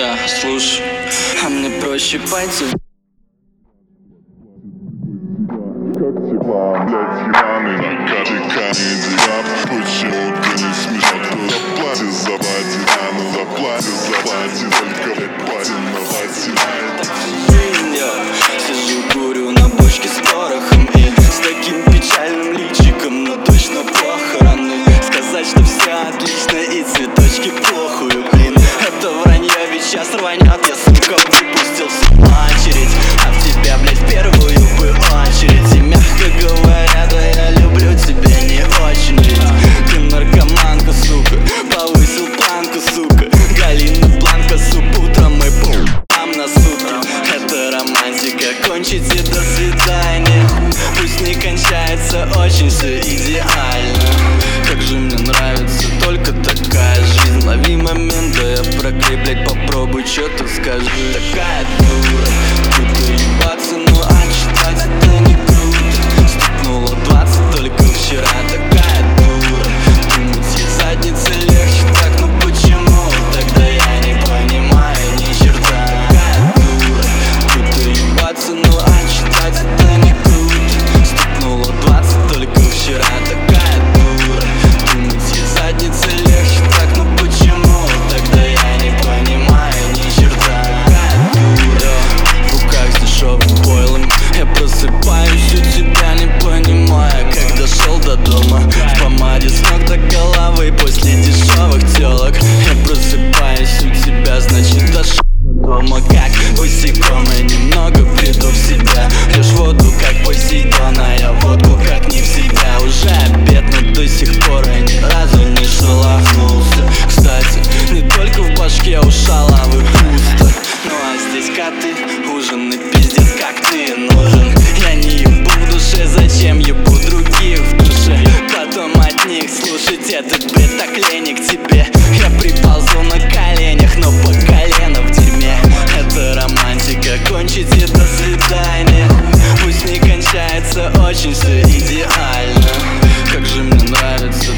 Да, слушай, а мне проще пойти. Как дела, блядь, ебаный наркотиками дела. Почему ты не смешно? Заплати, заплати, заплати, только, блядь, плати, Жизнь, я сижу, курю на бочке с порохом и с таким печальным личиком, но точно похороны. Сказать, что все отлично и цветочки похую, блин, это вранье, ведь сейчас рванет. Я, сука, выпустил всю очередь, а в тебя, блядь, в первую бы очередь. И мягко говоря, да я люблю тебя не очень, ведь ты наркоманка, сука, повысил планку, сука. Галина Бланка, суп утром и пум на сутки. Это романтика, кончите, до свидания. Пусть не кончается, очень все идеально. Как же мне нравится только такая жизнь. Лови момент, да я проклей, блядь, попробуй, чё ты скажи. Такая дура, круто ебаться, ну а читать это не круто. Стукнуло 20 только вчера. Такая дура, думать ей задницы легче так, ну почему? Тогда я не понимаю ни черта. Такая дура, круто ебаться, ну а читать это не круто. Стукнуло 20 только вчера. Такая дура, думать ей задницы легче так, ну почему? Тогда я не понимаю ни черта. Такая дура, в руках с дешевым бойлом я просыпаюсь у тебя, не понимая, как дошел до дома. В помаде с ног до головы после дешевых телок. Я просыпаюсь у тебя, значит дошел до дома. Как босиком я немного приду в себя. Пьешь воду, как Посейдон, а я водку как не в себя. Уже обед, но до сих пор я ни разу не шелохнулся. Кстати, не только в башке у шалавы пусто. Ну а здесь коты, ужин и пиздец, как ты нужен. Я не ебу в душе, зачем ебу других в душе? Потом от них слушать этот бред, так лень к тебе. Я приползу на коленях, но по колено в дерьме. Это романтика, кончите, до свидания. Пусть не кончается, очень все идеально. Как же мне нравится